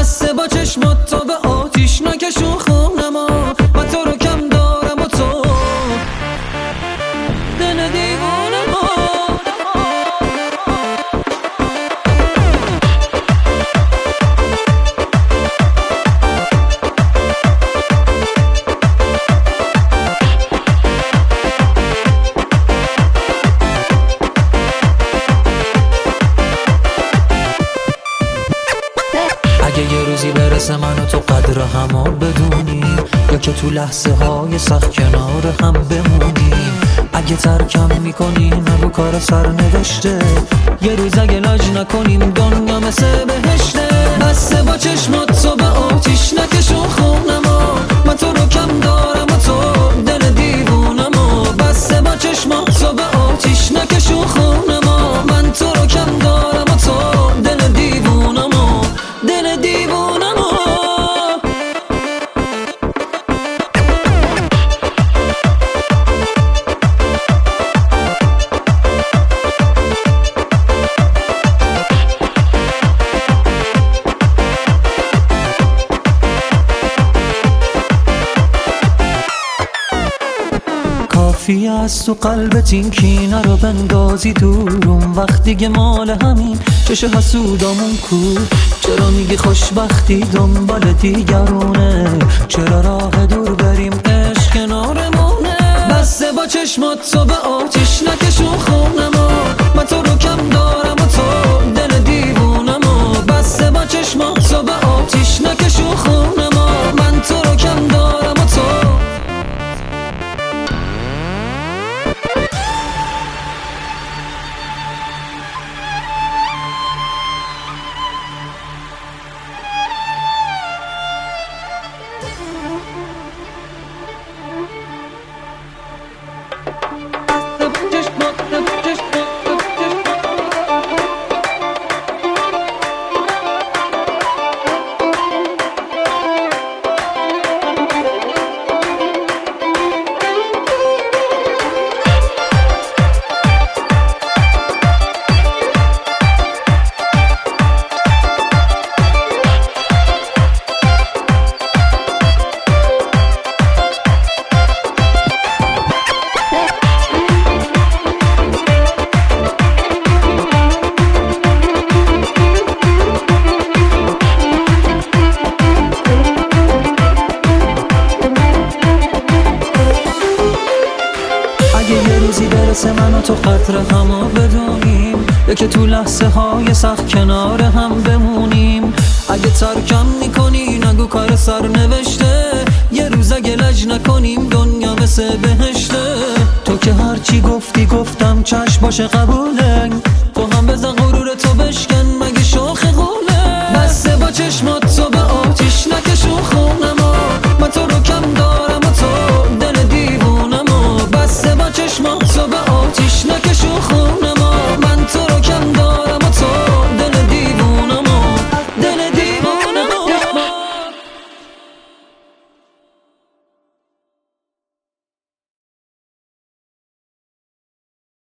بسته با چشمات تا به آتیش نکشون خونما. من تو رو کم دارم و تو دل دیوونما. اگه یه روزی برسه من و تو قدر همو بدونیم، یا که تو لحظه های سخت کنار هم بمونیم. اگه ترکم میکنی نگو کار سر نوشته، یه روز اگه لاج نکنیم دنیا مثل بهشته. بسته با چشمات تو به آتیش نکشون خونما. من تو رو کم دارم و تو دل دیوونما. بسته با چشمات تو به آتیش نکشون خونما. من تو رو کم دارم و تو دل دیوونما. دل دیوونما. کافی است تو قلبت این کینه رو بندازی دورم. وقت دیگه مال همین چش حسودامون کو. چرا میگی خوشبختی دنبال دیگرونه؟ چرا راه دور بریم عشق کنارمونه؟ بسته با چشمات تو به آتیش نکشون خونما. من تو رو کم دارم و تو دل دیوونما. بسته با چشمات تو به آتیش نکشون خونما. من تو رو کم دارم و تو یه روزی برسه من و تو قدر همو بدونیم، یا که تو لحظه های سخت کنار هم بمونیم. اگه ترکم میکنی نگو کار سر نوشته، یه روز اگه لج نکنیم دنیا مثل بهشته. تو که هرچی گفتی گفتم چشم باشه قبوله. تو هم بزن غرور تو بشکن مگه شوخ غوله. بسته با چشمات